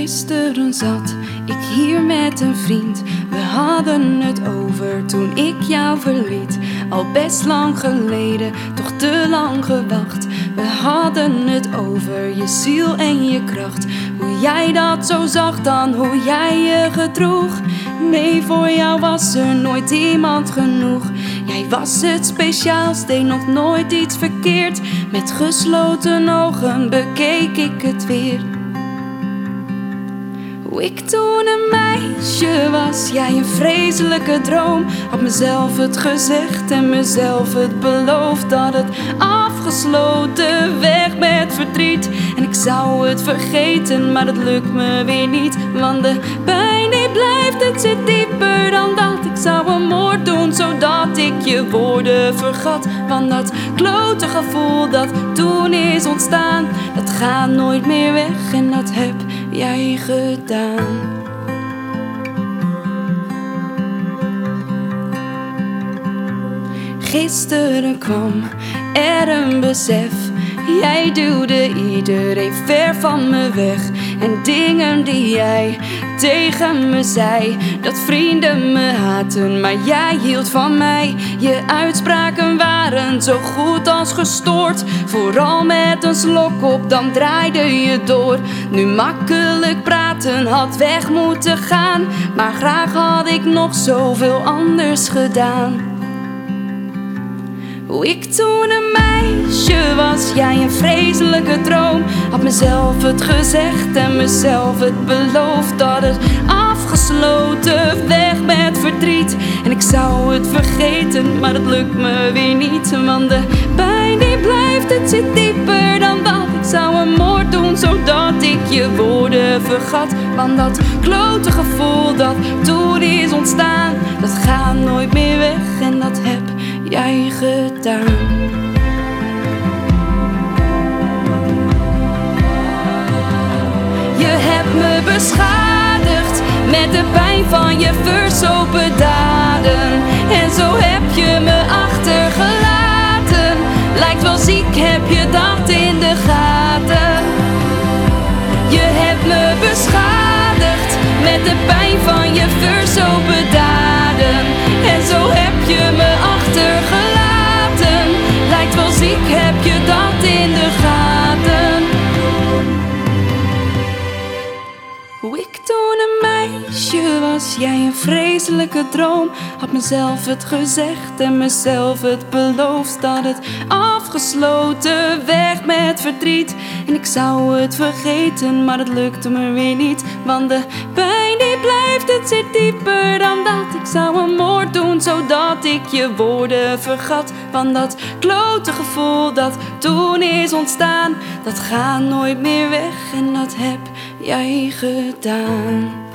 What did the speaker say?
Gisteren zat ik hier met een vriend. We hadden het over toen ik jou verliet. Al best lang geleden, toch te lang gewacht. We hadden het over je ziel en je kracht. Hoe jij dat zo zag dan, hoe jij je gedroeg. Nee, voor jou was er nooit iemand genoeg. Jij was het speciaals, deed nog nooit iets verkeerd. Met gesloten ogen bekeek ik het weer. Hoe ik toen een meisje was, jij een vreselijke droom. Had mezelf het gezegd en mezelf het beloofd. Dat het afgesloten weg met verdriet. En ik zou het vergeten, maar dat lukt me weer niet. Want de pijn die blijft, het zit dieper dan dat. Ik zou een moord doen, zodat ik je woorden vergat. Want dat klote gevoel dat toen is ontstaan, dat gaat nooit meer weg en dat heb jij gedaan. Gisteren kwam er een besef. Jij duwde iedereen ver van me weg. En dingen die jij tegen me zei, dat vrienden me haatten, maar jij hield van mij. Je uitspraken waren zo goed als gestoord. Vooral met een slok op, dan draaide je door. Nu makkelijk praten had weg moeten gaan, maar graag had ik nog zoveel anders gedaan. Hoe ik toen een meisje was, jij een vreselijke droom. Had mezelf het gezegd en mezelf het beloofd. Dat het afgesloten weg met verdriet. En ik zou het vergeten, maar dat lukt me weer niet. Want de pijn die blijft, het zit dieper dan dat. Ik zou een moord doen, zodat ik je woorden vergat. Want dat klote gevoel dat toen is ontstaan, dat gaat nooit meer weg en dat heb jij gedaan. Je hebt me beschadigd met de pijn van je versopen daden. En zo heb je me achtergelaten. Lijkt wel ziek, heb je dat in de gaten. Je hebt me beschadigd met de pijn van je versopen daden. En zo heb je me achtergelaten. Lijkt wel ziek, heb je dat in de gaten. Hoe ik toen een meisje was, jij een vreselijke droom. Had mezelf het gezegd en mezelf het beloofd. Dat het afgesloten weg met verdriet. En ik zou het vergeten, maar dat lukte me weer niet. Want de pijn die blijft, het zit dieper dan dat. Ik zou een moord doen, zodat ik je woorden vergat. Want dat klote gevoel dat toen is ontstaan, dat gaat nooit meer weg en dat heb jij gedaan.